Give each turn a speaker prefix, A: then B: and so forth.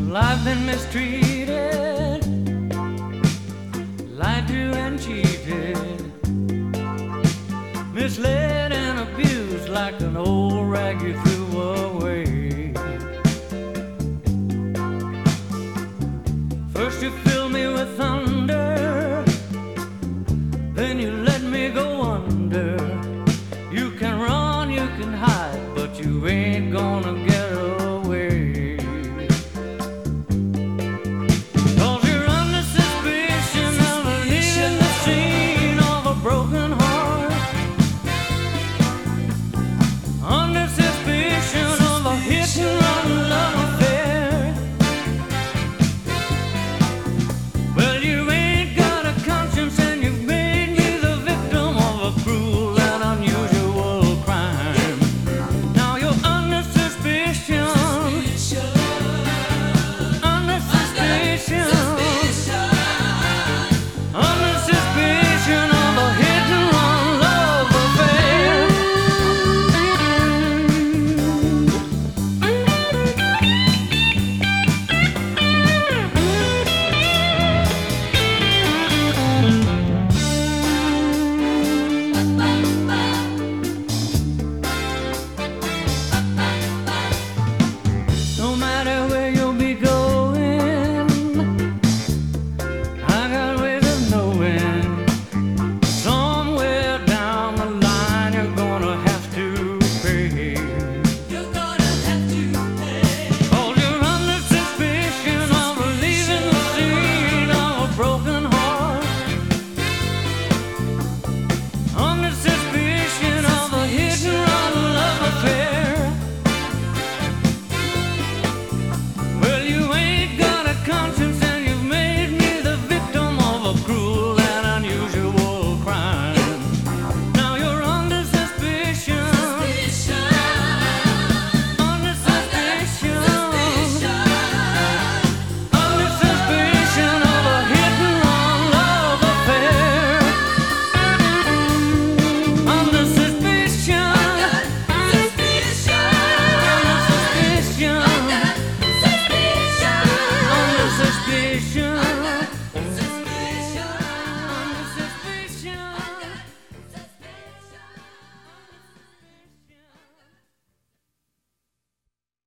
A: I've been mistreated, lied to and cheated, misled and abused like an old rag you threw away. First you filled me with thunder, then you let me go under. You can run, you can hide, but you ain't gonna